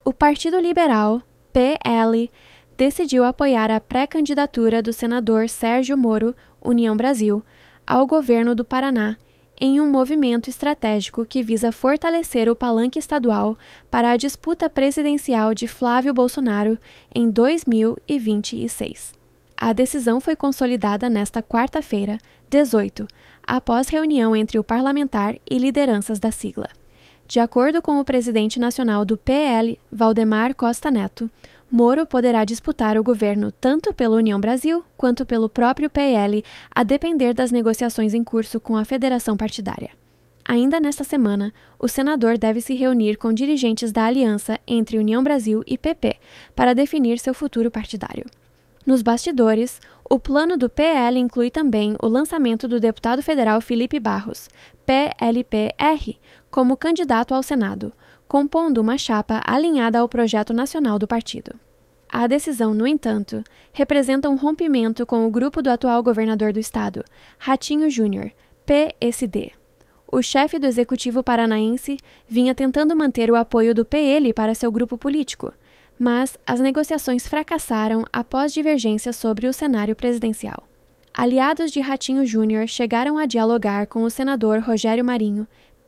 O Partido Liberal, PL, decidiu apoiar a pré-candidatura do senador Sérgio Moro, União Brasil, ao governo do Paraná, em um movimento estratégico que visa fortalecer o palanque estadual para a disputa presidencial de Flávio Bolsonaro em 2026. A decisão foi consolidada nesta quarta-feira, 18, após reunião entre o parlamentar e lideranças da sigla. De acordo com o presidente nacional do PL, Valdemar Costa Neto, Moro poderá disputar o governo tanto pela União Brasil quanto pelo próprio PL, a depender das negociações em curso com a federação partidária. Ainda nesta semana, o senador deve se reunir com dirigentes da aliança entre União Brasil e PP para definir seu futuro partidário. Nos bastidores, o plano do PL inclui também o lançamento do deputado federal Felipe Barros, PLPR, como candidato ao Senado, compondo uma chapa alinhada ao projeto nacional do partido. A decisão, no entanto, representa um rompimento com o grupo do atual governador do estado, Ratinho Júnior, PSD. O chefe do executivo paranaense vinha tentando manter o apoio do PL para seu grupo político, mas as negociações fracassaram após divergências sobre o cenário presidencial. Aliados de Ratinho Júnior chegaram a dialogar com o senador Rogério Marinho,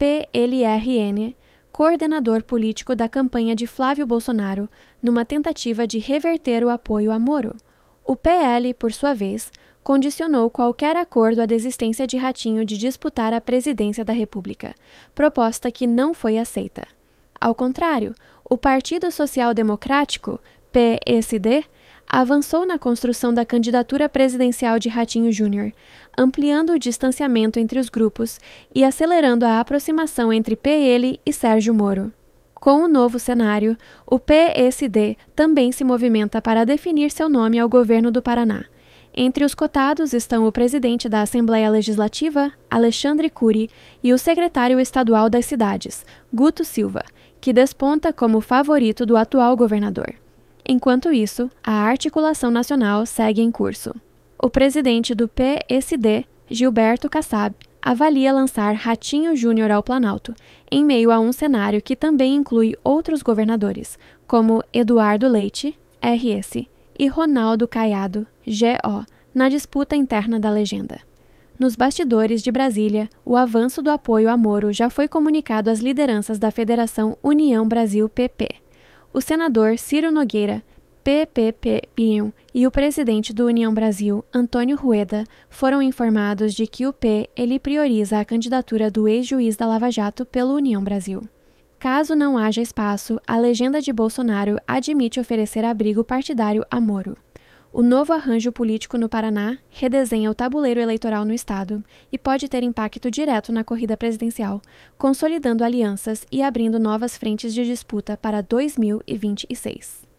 PLRN, coordenador político da campanha de Flávio Bolsonaro, numa tentativa de reverter o apoio a Moro. O PL, por sua vez, condicionou qualquer acordo à desistência de Ratinho de disputar a presidência da República, proposta que não foi aceita. Ao contrário, o Partido Social Democrático, PSD, avançou na construção da candidatura presidencial de Ratinho Júnior, ampliando o distanciamento entre os grupos e acelerando a aproximação entre PL e Sérgio Moro. Com o novo cenário, o PSD também se movimenta para definir seu nome ao governo do Paraná. Entre os cotados estão o presidente da Assembleia Legislativa, Alexandre Cury, e o secretário estadual das cidades, Guto Silva, que desponta como favorito do atual governador. Enquanto isso, a articulação nacional segue em curso. O presidente do PSD, Gilberto Kassab, avalia lançar Ratinho Júnior ao Planalto, em meio a um cenário que também inclui outros governadores, como Eduardo Leite, RS, e Ronaldo Caiado, GO, na disputa interna da legenda. Nos bastidores de Brasília, o avanço do apoio a Moro já foi comunicado às lideranças da Federação União Brasil-PP. O senador Ciro Nogueira, PPP-PIM, e o presidente do União Brasil, Antônio Rueda, foram informados de que o ele prioriza a candidatura do ex-juiz da Lava Jato pelo União Brasil. Caso não haja espaço, a legenda de Bolsonaro admite oferecer abrigo partidário a Moro. O novo arranjo político no Paraná redesenha o tabuleiro eleitoral no estado e pode ter impacto direto na corrida presidencial, consolidando alianças e abrindo novas frentes de disputa para 2026.